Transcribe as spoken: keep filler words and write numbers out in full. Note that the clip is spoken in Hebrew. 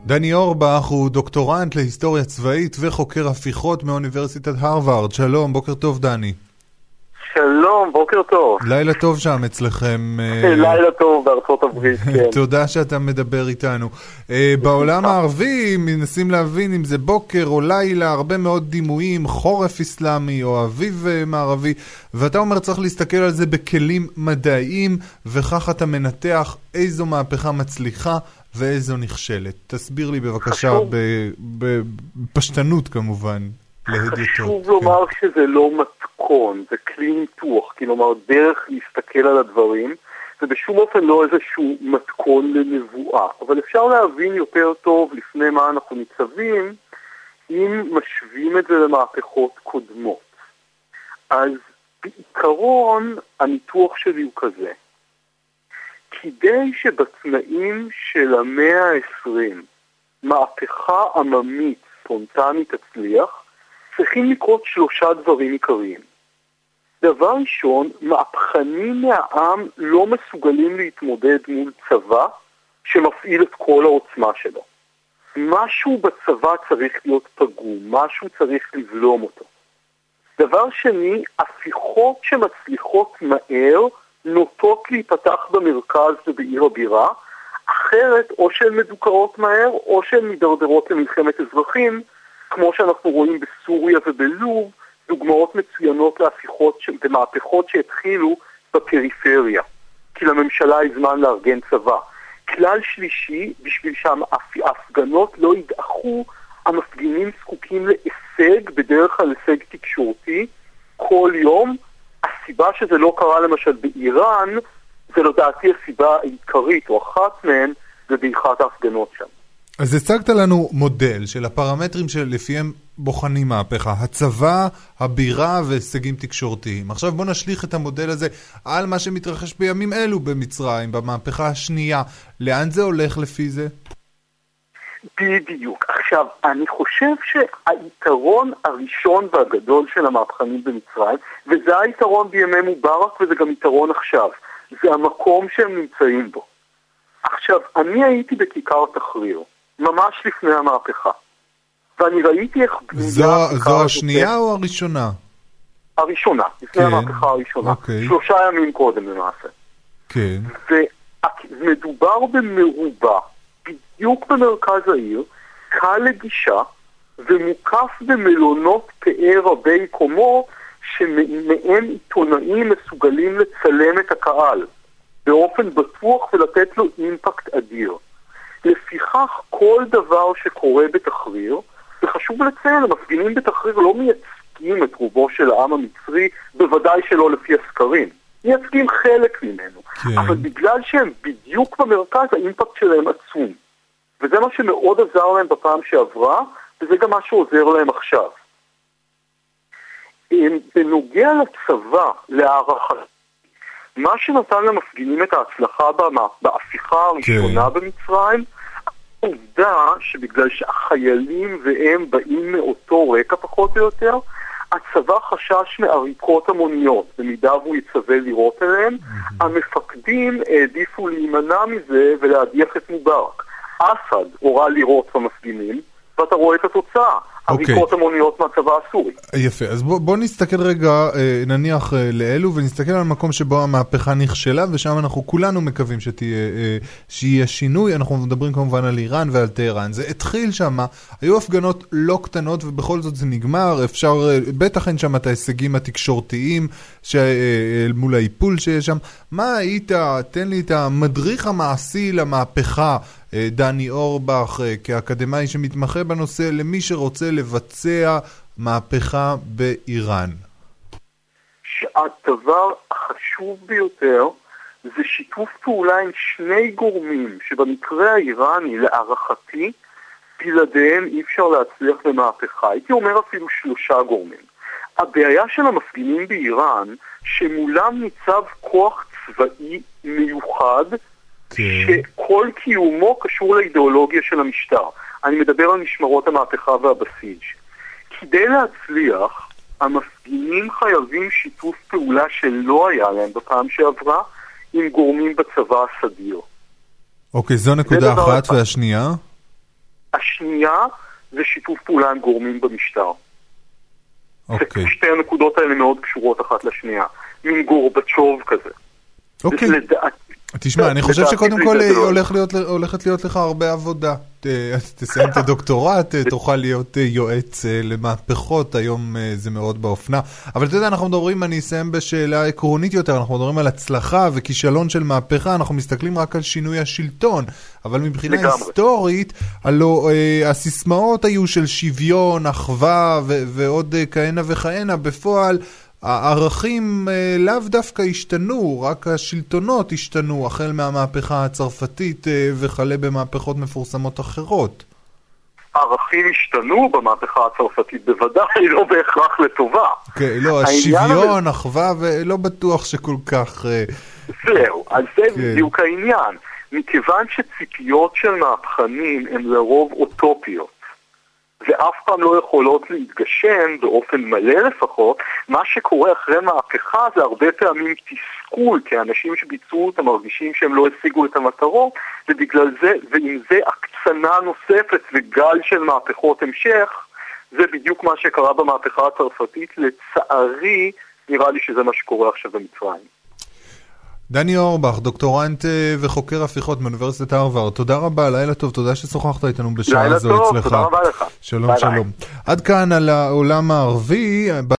דני אורבך הוא דוקטורנט להיסטוריה צבאית וחוקר הפיכות מאוניברסיטת הרווארד. שלום, בוקר טוב דני. שלום, בוקר טוב. לילה טוב שם אצלכם. לילה טוב בארצות הברית, כן. תודה שאתה מדבר איתנו. בעולם הערבי מנסים להבין אם זה בוקר או לילה, הרבה מאוד דימויים, חורף אסלאמי או אביב מערבי, ואתה אומר צריך להסתכל על זה בכלים מדעיים, וכך אתה מנתח איזו מהפכה מצליחה ואיזו נכשלת. תסביר לי בבקשה בפשטנות כמובן. חשוב לומר שזה לא מתכון, זה כלי ניתוח, כלומר דרך להסתכל על הדברים, זה בשום אופן לא איזשהו מתכון לנבואה, אבל אפשר להבין יותר טוב לפני מה אנחנו ניצבים, אם משווים את זה למהפכות קודמות. אז בעיקרון הניתוח שלי הוא כזה, כדי שבתנאים של המאה העשרים מהפכה עממית ספונטנית תצליח, צריכים לקרות שלושה דברים עיקריים. דבר ראשון, מהפכנים מהעם לא מסוגלים להתמודד מול צבא שמפעיל את כל העוצמה שלו. משהו בצבא צריך להיות פגום, משהו צריך לבלום אותו. דבר שני, הפיכות שמצליחות מהר נוטות להיפתח במרכז ובעיר הבירה, אחרת או שהן מדוקרות מהר או שהן מדרדרות למלחמת אזרחים, כמו שאנחנו רואים בסוריה ובלוב, דוגמאות מצוינות להפיכות ומהפכות שהתחילו בפריפריה, כי לממשלה היא זמן לארגן צבא. כלל שלישי, בשביל שההפגנות לא ידעכו, המפגינים זקוקים להישג, בדרך כלל הישג תקשורתי, כל יום. הסיבה שזה לא קרה למשל באיראן, זה לדעתי הסיבה העיקרית או אחת מהן, זה בעיכת ההפגנות שם. אז הצגת לנו מודל של הפרמטרים שלפיהם בוחנים מהפכה, הצבא, הבירה והישגים תקשורתיים. עכשיו בוא נשליך את המודל הזה על מה שמתרחש בימים אלו במצרים, במהפכה השנייה. לאן זה הולך לפי זה? בדיוק. עכשיו, אני חושב שהיתרון הראשון והגדול של המהפכנים במצרים, וזה היתרון בימי מובארק וזה גם יתרון עכשיו, זה המקום שהם נמצאים בו. עכשיו, אני הייתי בכיכר תחריר, ממש לפני המהפכה. ואני ראיתי איך... זו, זו השנייה או הראשונה? הראשונה, לפני כן, המהפכה הראשונה. אוקיי. שלושה ימים קודם למעשה. כן. ומדובר במרובע, בדיוק במרכז העיר, קל לגישה, ומוקף במלונות פאר רבי קומות, שמהם עיתונאים מסוגלים לצלם את הקהל, באופן בטוח ולתת לו אימפקט אדיר. לפיכך כל דבר שקורה בתחריר, וחשוב לציין, המפגינים בתחריר לא מייצגים את רובו של העם המצרי, בוודאי שלא לפי הסקרים. מייצגים חלק ממנו. כן. אבל בגלל שהם בדיוק במרכז, האימפקט שלהם עצום. וזה מה שמאוד עזר להם בפעם שעברה, וזה גם מה שעוזר להם עכשיו. בנוגע לצבא, להערכה, מה שנתן למפגינים את ההצלחה בהפיכה הראשונה כן. במצרים, העובדה שבגלל שהחיילים והם באים מאותו רקע פחות או יותר, הצבא חשש מעריקות המוניות, במידה והוא יצווה לראות אליהם, mm-hmm. המפקדים העדיפו להימנע מזה ולהדיח את מובארק. אסד הורה לראות במפגינים, ואתה רואה את התוצאה. הריקות המוניות מהצבא הסורי. יפה, אז בוא, בוא נסתכל רגע, נניח לאלו, ונסתכל על המקום שבו המהפכה נכשלה, ושם אנחנו כולנו מקווים שתהיה, שיהיה שינוי. אנחנו מדברים כמובן על איראן ועל טהרן. זה התחיל שם, היו הפגנות לא קטנות, ובכל זאת זה נגמר. אפשר, בטח אין שם את ההישגים התקשורתיים, מול האיפול שיש שם. מה היית, תן לי את המדריך המעשי למהפכה, דני אורבך, כאקדמאי שמתמחה בנושא, למי שרוצה לבצע מהפכה באיראן. שהדבר החשוב ביותר זה שיתוף פעולה עם שני גורמים, שבמקרה האיראני, להערכתי, בלעדיהם אי אפשר להצליח במהפכה. הייתי אומר אפילו שלושה גורמים. הבעיה של המפגינים באיראן, שמולם ניצב כוח צבאי מיוחד, שכל קיומו קשור לאידיאולוגיה של המשטר. אני מדבר על משמרות המהפכה והבסיג'. כדי להצליח, המפגינים חייבים שיתוף פעולה שלא היה להם בפעם שעברה, עם גורמים בצבא הסדיר. אוקיי, זו נקודה אחת, והשנייה? השנייה זה שיתוף פעולה עם גורמים במשטר. אוקיי. שתי הנקודות האלה מאוד קשורות אחת לשנייה. מין גורבצ'וב כזה. אוקיי. תשמע, אני חושב שקודם כל הולכת להיות לך הרבה עבודה. תסיים את הדוקטורט, תוכל להיות יועץ למהפכות, היום זה מאוד באופנה. אבל אתה יודע, אנחנו מדברים, אני אסיים בשאלה עקרונית יותר, אנחנו מדברים על הצלחה וכישלון של מהפכה, אנחנו מסתכלים רק על שינוי השלטון, אבל מבחינה היסטורית, הלא, הסיסמאות היו של שוויון, אחווה ועוד כהנה וכהנה, בפועל, הערכים לאו דווקא השתנו, רק השלטונות השתנו, החל מהמהפכה הצרפתית וכלה במהפכות מפורסמות אחרות. הערכים השתנו במהפכה הצרפתית, בוודאי לא בהכרח לטובה. כן, לא, השוויון, אחווה, ולא בטוח שכל כך... זהו, אז זה בדיוק העניין. מכיוון שציפיות של מהפכנים הן לרוב אוטופיות, ואף פעם לא יכולות להתגשם באופן מלא לפחות, מה שקורה אחרי מהפכה זה הרבה פעמים תסכול, כי האנשים שביצעו אותם מרגישים שהם לא השיגו את המטרות, ובגלל זה, ועם זה הקצנה נוספת וגל של מהפכות המשך, זה בדיוק מה שקרה במהפכה הצרפתית. לצערי, נראה לי שזה מה שקורה עכשיו במצרים. דני אורבך, דוקטורנט וחוקר הפיכות מאוניברסיטת הרווארד, תודה רבה, לילה טוב, תודה ששוחחת איתנו בשעה זו אצלך. לילה טוב, תודה רבה לך. שלום, שלום. עד כאן על העולם הערבי.